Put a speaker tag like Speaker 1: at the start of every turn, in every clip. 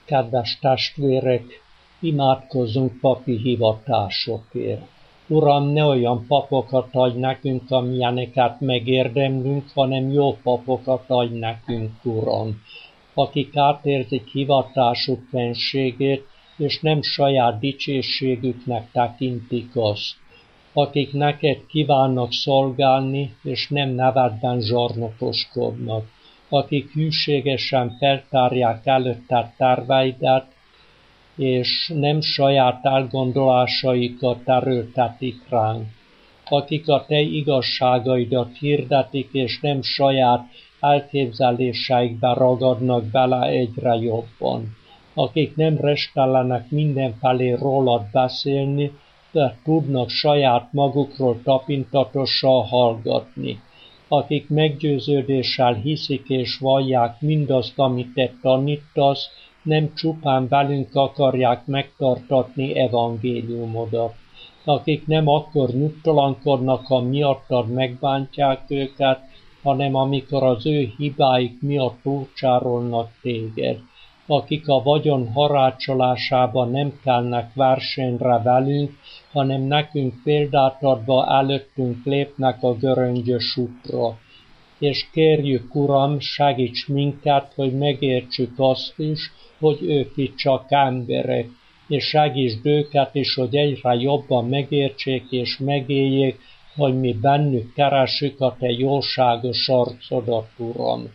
Speaker 1: Kedves testvérek, imádkozzunk papi hivatásokért. Uram, ne olyan papokat adj nekünk, amilyeneket megérdemlünk, hanem jó papokat adj nekünk, Uram, akik átérzik hivatásuk fenségét, és nem saját dicsőségüknek tekintik azt, akik neked kívánnak szolgálni, és nem nevedben zsarnokoskodnak, akik hűségesen feltárják előtted terveidet, és nem saját elgondolásaikat erőltetik ránk, akik a te igazságaidat hirdetik, és nem saját elképzeléseikbe ragadnak bele egyre jobban, akik nem restellenek mindenfelé rólad beszélni, de tudnak saját magukról tapintatosan hallgatni, akik meggyőződéssel hiszik és vallják mindazt, amit te tanítasz, nem csupán velünk akarják megtartatni evangéliumodat, akik nem akkor nyugtalankodnak, ha miattad megbántják őket, hanem amikor az ő hibáik miatt túlcsárolnak téged, akik a vagyon harácsolásában nem kelnek versenyre velünk, hanem nekünk példát adva előttünk lépnek a göröngyös útra. És kérjük, Uram, segíts minket, hogy megértsük azt is, hogy ők itt csak emberek, és segítsd őket is, hogy egyre jobban megértsék és megéljék, hogy mi bennük keressük a te jóságos arcodat, Uram.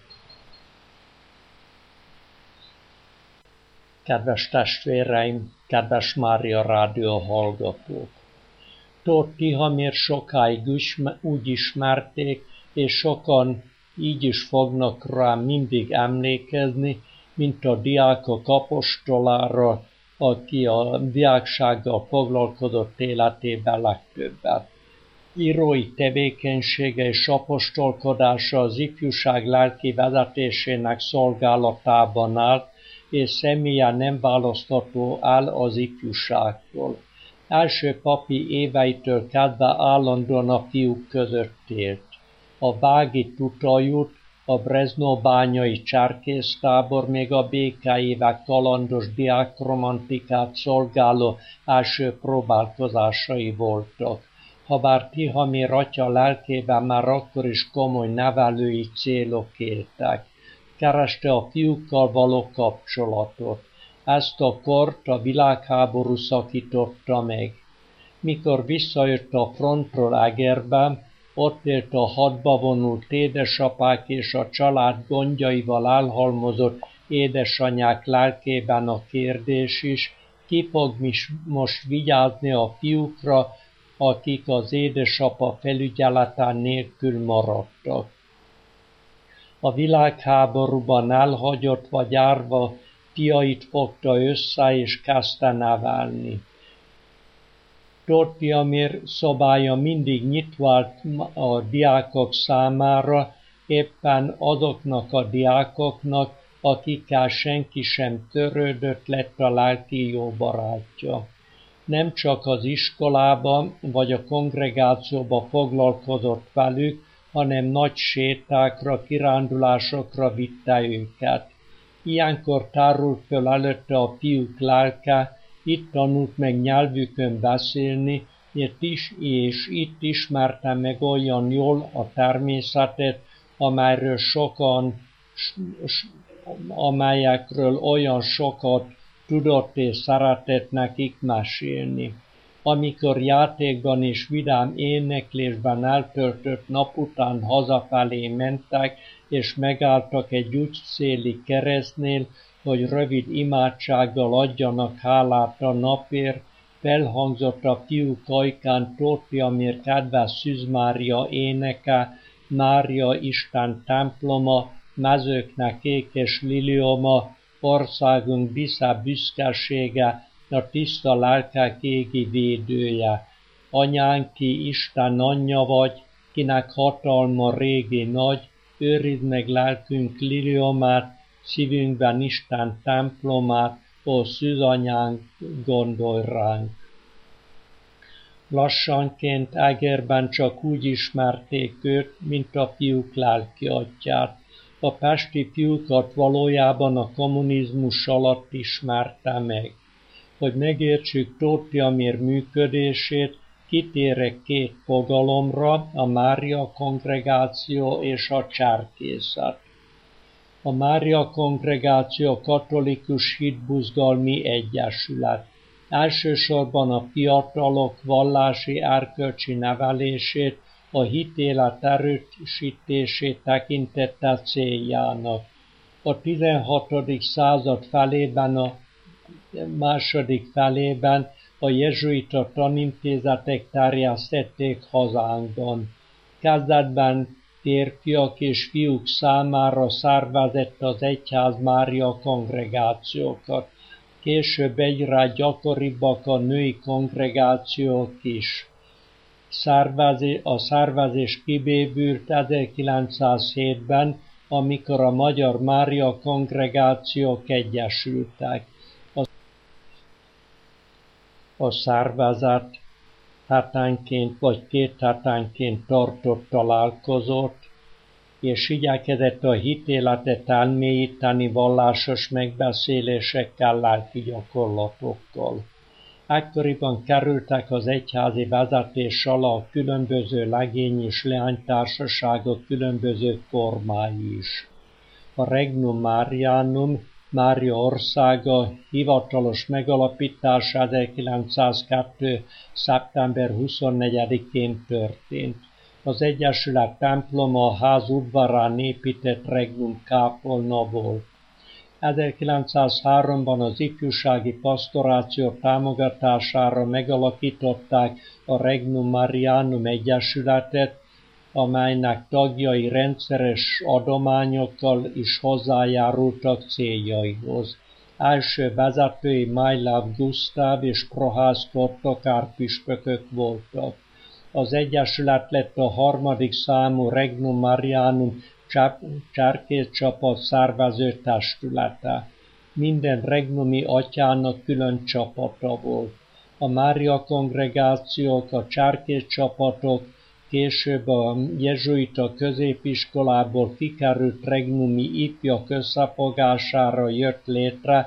Speaker 1: Kedves testvéreim, kedves Mária Rádió hallgatók! Tóth Tihamért sokáig úgy ismerték, és sokan így is fognak rá mindig emlékezni, mint a diákok apostolára, aki a diáksággal foglalkozott életében legtöbbet. Írói tevékenysége és apostolkodása az ifjúság lelki vezetésének szolgálatában állt, és személye nem választható el az ifjúságtól. Első papi éveitől kezdve állandóan a fiúk között élt. A Vági Tutajút, a Breznóbányai cserkésztábor még a békeévek kalandos diákromantikát szolgáló első próbálkozásai voltak. Habár Tihamér atya lelkében már akkor is komoly nevelői célok éltek. Kereste a fiúkkal való kapcsolatot. Ezt a kort a világháború szakította meg. Mikor visszajött a frontról Egerbe, ott élt a hadba vonult édesapák és a család gondjaival elhalmozott édesanyák lelkében a kérdés is, ki fog most vigyázni a fiúkra, akik az édesapa felügyeletén nélkül maradtak. A világháborúban elhagyott vagy árva fiait fogta össze és kezdte nevelni. Tóth Tihamér szobája mindig nyitva a diákok számára, éppen azoknak a diákoknak, akikkel senki sem törődött, lett a lelki jó barátja. Nem csak az iskolában vagy a kongregációban foglalkozott velük, hanem nagy sétákra, kirándulásokra vitte őket. Ilyenkor tárult föl előtte a fiúk lelke, itt tanult meg nyelvükön beszélni, és itt ismerte meg olyan jól a természetet, amelyekről olyan sokat tudott és szeretett nekik mesélni. Amikor játékban és vidám éneklésben eltöltött nap után hazafelé mentek, és megálltak egy útszéli keresztnél, hogy rövid imádsággal adjanak hálát a napért, felhangzott a fiúk ajkán Tóth Tihamér kedves Szűz Mária éneke, Mária Isten temploma, mezőknek ékes lilioma, országunk disze büszkesége, a tiszta lelkek égi védője. Anyánk, ki Isten anyja vagy, kinek hatalma régi nagy, őrizd meg lelkünk liliomát, szívünkben Isten templomát, ó szűzanyánk, gondolj ránk. Lassanként Egerben csak úgy ismerték őt, mint a fiúk lelki atyát. A pesti fiúkat valójában a kommunizmus alatt ismerte meg. Hogy megértsük Tóth Tihamér működését, kitérek két fogalomra, a Mária kongregáció és a cserkészet. A Mária kongregáció katolikus hitbuzgalmi egyesület. Elsősorban a fiatalok vallási erkölcsi nevelését, a hitélet erősítését tekintette céljának. A 16. század felében, a második felében a jezsuita tanintézetek terjesztették hazánkban. Kezdetben férfiak és fiúk számára szervezett az egyház Mária kongregációkat. Később egyre gyakoribbak a női kongregációk is. A szervezés kibévült 1907-ben, amikor a magyar Mária kongregációk egyesültek. A szervezet hetánként vagy 2 hetánként tartott találkozót, és igyekezett a hitéletet elmélyíteni vallásos megbeszélésekkel, lelki gyakorlatokkal. Ekkoriban kerültek az egyházi vezetés alá a különböző legény- és leánytársaságok különböző formái is. A Regnum Marianum, Mária országa hivatalos megalapítása 1902. szeptember 24-én történt. Az egyesület temploma a ház udvarán épített Regnum kápolna volt. 1903-ban az ifjúsági pastoráció támogatására megalakították a Regnum Marianum egyesületet, amelynek tagjai rendszeres adományokkal is hozzájárultak céljaihoz. Első vezetői Majláv Gusztáv és Prohász Kortokár püspökök voltak. Az egyesület lett a 3. számú Regnum Marianum cserkészcsapat szervező testülete. Minden regnumi atyának külön csapata volt. A Mária kongregációk, a cserkészcsapatok később a jezsuita középiskolából kikerült regnumi ifjak összefogására jött létre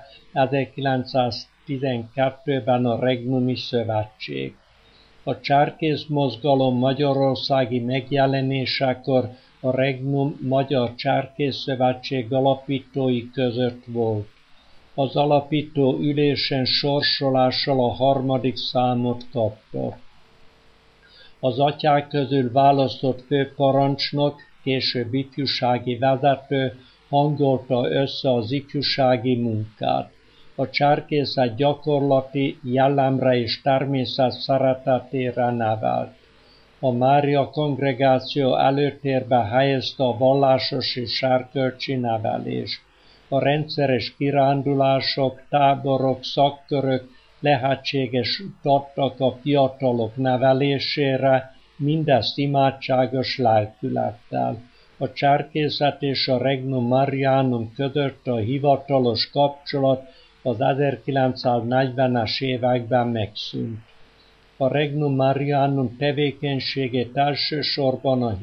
Speaker 1: 1912-ben a Regnumi Szövetség. A cserkész mozgalom magyarországi megjelenésekor a Regnum Magyar Cserkész Szövetség alapítói között volt. Az alapító ülésen sorsolással a 3. számot kapta. Az atyák közül választott főparancsnok, később ifjúsági vezető hangolta össze az ifjúsági munkát. A cserkészet gyakorlati jellemre és természet szeretetére nevelt. A Mária kongregáció előtérbe helyezte a vallásos és erkölcsi nevelést. A rendszeres kirándulások, táborok, szakkörök lehetséges adtak a fiatalok nevelésére, mindezt imádságos lelkülettel. A cserkészet és a Regnum Marianum között a hivatalos kapcsolat az 1940-es években megszűnt. A Regnum Marianum tevékenységét elsősorban a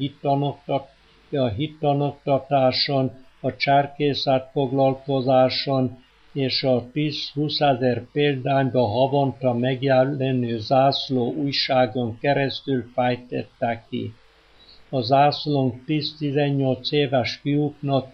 Speaker 1: hittanoktatáson, a cserkészet foglalkozáson és a 10-20 ezer példányba havonta megjelenő zászló újságon keresztül fejtette ki. A zászlónk 10-18 éves fiúknak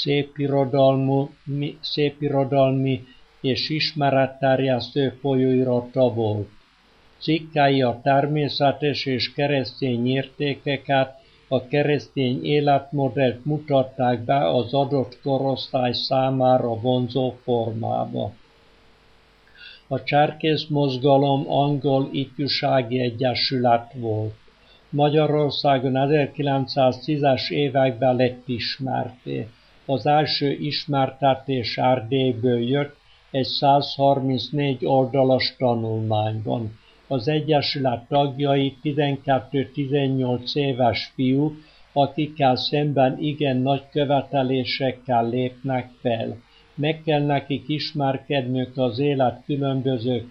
Speaker 1: szépirodalmi és ismeretterjesztő folyóirata volt. Cikkei a természetes és keresztény értékeket, a keresztény életmodellt mutatták be az adott korosztály számára vonzó formába. A cserkész mozgalom angol ifjúsági egyesület volt. Magyarországon 1910-es években lett ismertté. Az első ismertetés Erdélyből jött egy 134 oldalas tanulmányban. Az egyesület tagjai 12-18 éves fiúk, akikkel szemben igen nagy követelésekkel lépnek fel. Meg kell nekik ismerkedniük az élet különböző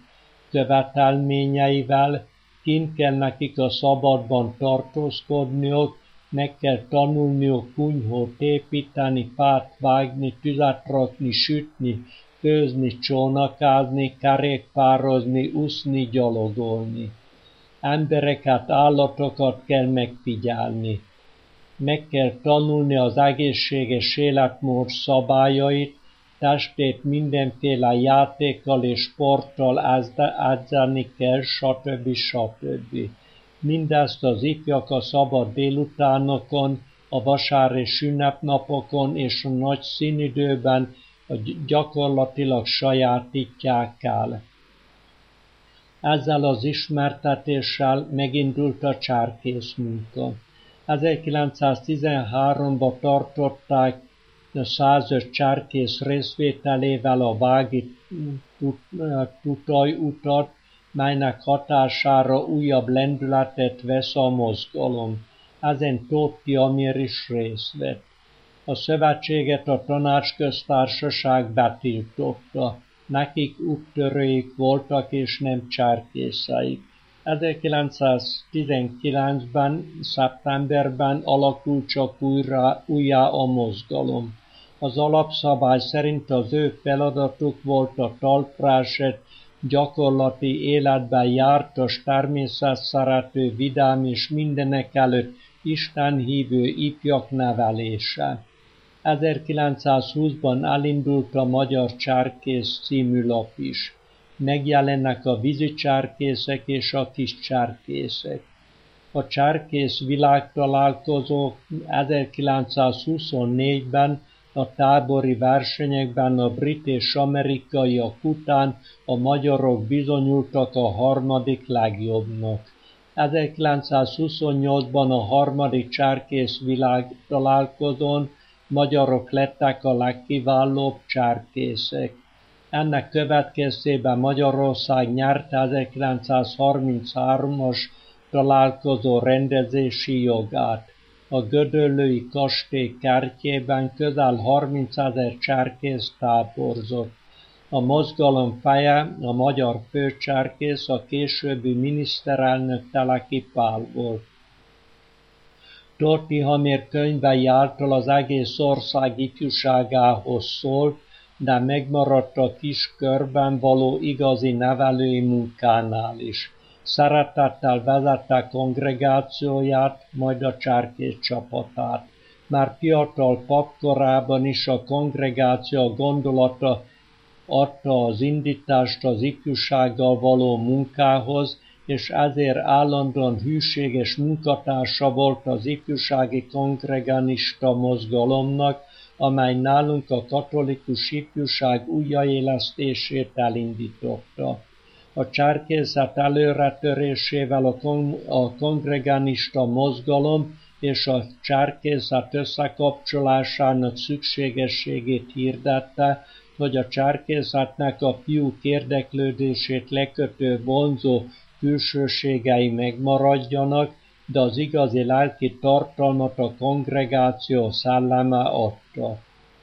Speaker 1: követelményeivel, kint kell nekik a szabadban tartózkodniuk, meg kell tanulniuk kunyhót építeni, fát vágni, tüzet rakni, sütni, főzni, csónakázni, kerékpározni, úszni, gyalogolni. Embereket, állatokat kell megfigyelni. Meg kell tanulni az egészséges életmód szabályait, testét mindenféle játékkal és sporttal edzeni kell, stb. Mindezt az ifjak a szabad délutánokon, a vasár és ünnepnapokon és a nagy színidőben gyakorlatilag sajátítják el. Ezzel az ismertetéssel megindult a cserkész munka. 1913-ban tartották 105 cserkész részvételével a vági tutajutat, melynek hatására újabb lendületet vesz a mozgalom. Ezen Tóth Tihamér is részt vett. A szövetséget a Tanácsköztársaság betiltotta. Nekik úttörőik voltak és nem cserkészeik. 1919-ben, szeptemberben alakult csak újjá a mozgalom. Az alapszabály szerint az ő feladatuk volt a talpra esett, gyakorlati életben jártas, természetszerető, vidám és mindenekelőtt istenhívő ifjak nevelése. 1920-ban elindult a Magyar Cserkész című lap is. Megjelennek a vízi cserkészek és a kis cserkészek. A cserkész világtalálkozó 1924-ben a tábori versenyekben a brit és amerikaiak után a magyarok bizonyultak a harmadik legjobbnak. 1928-ban a harmadik cserkész világtalálkozón magyarok lettek a legkiválóbb cserkészek. Ennek következtében Magyarország nyerte 1933-as találkozó rendezési jogát. A gödöllői kastély kertjében közel 30 000 cserkész táborzott. A mozgalom feje, a magyar főcserkész, a későbbi miniszterelnök Teleki Pál volt. Tóth Tihamér könyvei által az egész ország ifjúságához szólt, de megmaradt a kis körben való igazi nevelői munkánál is. Szeretettel vezette kongregációját, majd a cserkész csapatát. Már fiatal papkorában is a kongregáció gondolata adta az indítást az ifjúsággal való munkához, és ezért állandóan hűséges munkatársa volt az ifjúsági kongregánista mozgalomnak, amely nálunk a katolikus ifjúság újjáélesztését elindította. A cserkészet előretörésével a kongregánista mozgalom és a cserkészet összekapcsolásának szükségességét hirdette, hogy a cserkészetnek a fiúk érdeklődését lekötő vonzó külsőségei megmaradjanak, de az igazi lelki tartalmat a kongregáció szelleme adta.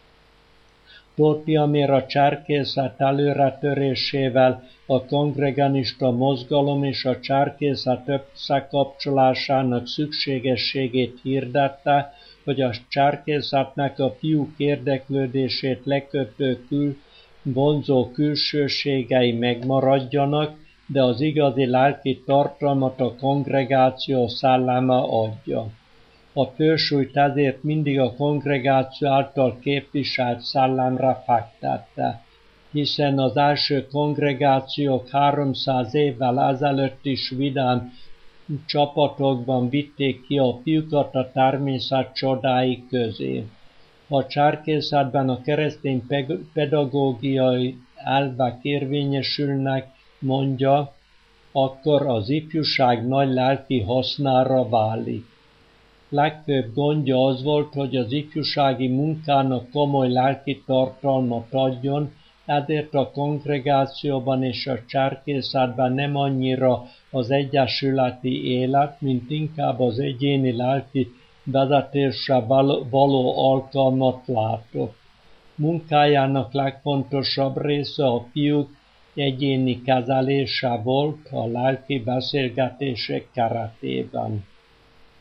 Speaker 1: Tóth Tihamér a cserkészet előretörésével a kongregánista mozgalom és a cserkészet összekapcsolásának szükségességét hirdette, hogy a cserkészetnek a fiúk érdeklődését lekötő vonzó külsőségei megmaradjanak, de az igazi lelki tartalmat a kongregáció szelleme adja. A fősúlyt ezért mindig a kongregáció által képviselt szellemre fektette, hiszen az első kongregációk 300 évvel ezelőtt is vidám csapatokban vitték ki a fiúkat a természet csodái közé. Ha a cserkészetben a keresztény pedagógiai elvek érvényesülnek, mondja, akkor az ifjúság nagy lelki hasznára válik. Legfőbb gondja az volt, hogy az ifjúsági munkának komoly lelki tartalmat adjon, ezért a kongregációban és a cserkészetben nem annyira az egyesületi élet, mint inkább az egyéni lelki vezetésre való alkalmat látott. Munkájának legfontosabb része a fiúk egyéni kezelése volt a lelki beszélgetések keretében.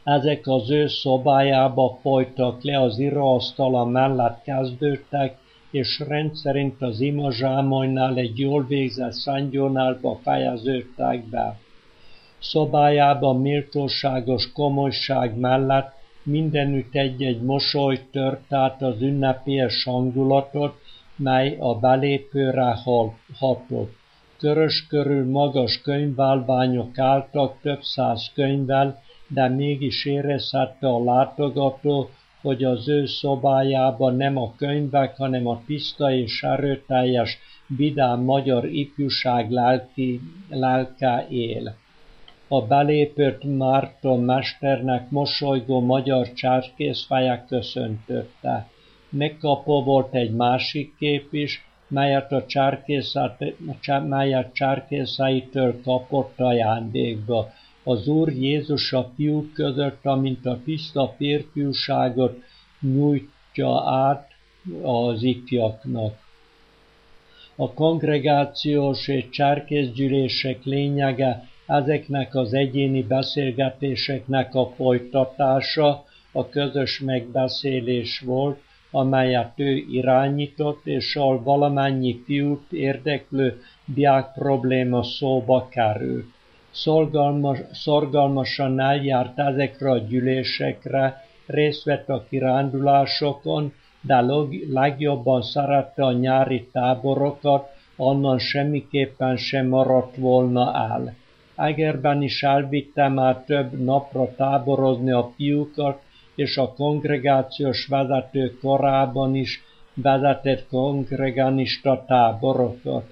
Speaker 1: Ezek az ő szobájába folytak le, az íróasztala mellett kezdődtek, és rendszerint az imazsámonynál egy jól végzett szentgyónálba fejeződtek be. Szobájában méltóságos komolyság mellett mindenütt egy-egy mosoly tört át az ünnepélyes hangulatot, mely a belépőre hatott. Körös körül magas könyvállványok álltak több száz könyvvel, de mégis érezhette a látogató, hogy az ő szobájában nem a könyvek, hanem a tiszta és erőteljes, vidám magyar ifjúság lelke él. A belépőt Márton mesternek mosolygó magyar cserkészfeje köszöntötte. Megkapó volt egy másik kép is, melyet cserkészeitől kapott ajándékba. Az Úr Jézus a fiúk között, amint a tiszta férfiúságot nyújtja át az ifjaknak. A kongregációs és cserkészgyűlések lényege ezeknek az egyéni beszélgetéseknek a folytatása, a közös megbeszélés volt, amelyet ő irányított, és ahol valamennyi fiút érdeklő diák probléma szóba került. Szorgalmasan eljárt ezekre a gyűlésekre, részt vett a kirándulásokon, de legjobban szerette a nyári táborokat, onnan semmiképpen sem maradt volna el. Egerben is elvitte már több napra táborozni a fiúkat, és a kongregációs vezető korában is vezetett kongregánista táborokat.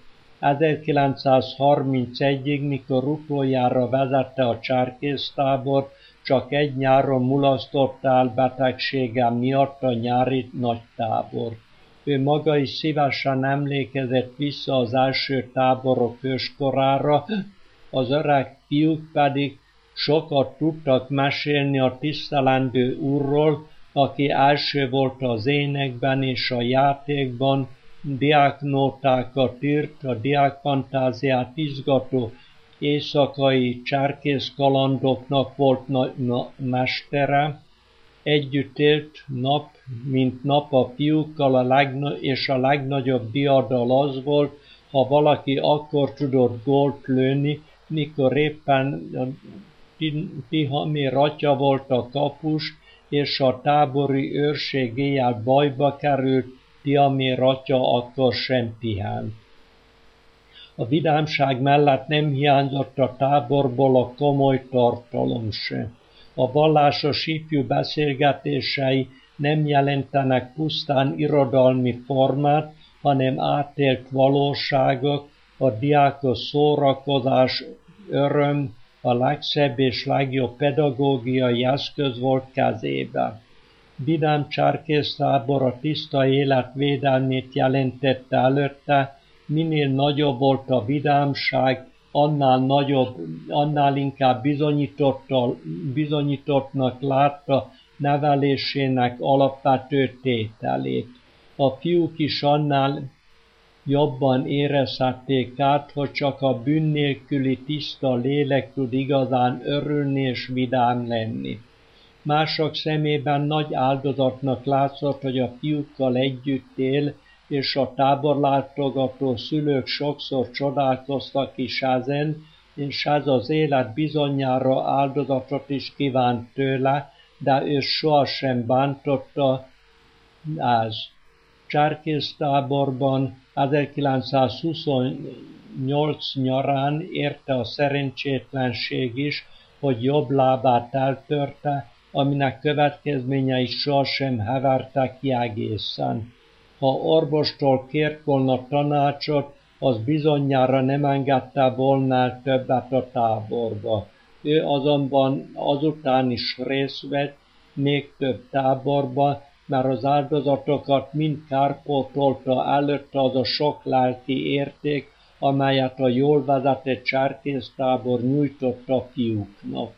Speaker 1: 1931-ig, mikor utoljára vezette a cserkésztábort, csak egy nyáron mulasztott el betegsége miatt a nyári nagytábor. Ő maga is szívesen emlékezett vissza az első táborok őskorára, az öreg fiúk pedig sokat tudtak mesélni a tisztelendő Úrról, aki első volt az énekben és a játékban, diáknótákat írt, a diákfantáziát izgató éjszakai cserkészkalandoknak volt mestere. Együtt élt nap, mint nap a fiúkkal, és a legnagyobb diadal az volt, ha valaki akkor tudott gólt lőni, mikor éppen Tihamér atya volt a kapus, és a tábori őrség éjjel bajba került, Tihamér atya akkor sem pihent. A vidámság mellett nem hiányzott a táborból a komoly tartalom sem. A vallásos ifjú beszélgetései nem jelentenek pusztán irodalmi formát, hanem átélt valóságok, a diákos szórakozás, öröm, a legszebb és legjobb pedagógiai eszköz volt kezében. Vidám cserkésztábor a tiszta élet védelmét jelentette előtte, minél nagyobb volt a vidámság, annál inkább bizonyítottnak látta nevelésének alapvető tételét. A fiúk is annál jobban érezhették át, hogy csak a bűn nélküli tiszta lélek tud igazán örülni és vidám lenni. Mások szemében nagy áldozatnak látszott, hogy a fiúkkal együtt él, és a táborlátogató szülők sokszor csodálkoztak is ezen, és ez az élet bizonyára áldozatot is kívánt tőle, de ő sohasem bántotta ez. Cserkésztáborban 1928 nyarán érte a szerencsétlenség is, hogy jobb lábát eltörte, aminek következményei sohasem hevertek ki egészen. Ha orvostól kért volna tanácsot, az bizonyára nem engedte volna többet a táborba. Ő azonban azután is részt vett még több táborba, mert az áldozatokat mind kárpótolta előtte az a sok lelki érték, amelyet a jól vezetett cserkésztábor nyújtott a fiúknak.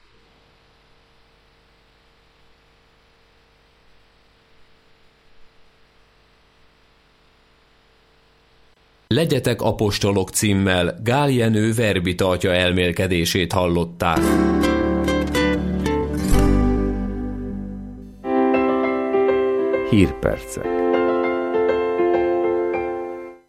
Speaker 2: Legyetek apostolok címmel Gál Jenő verbitartja elmélkedését hallották.
Speaker 3: Hírpercek.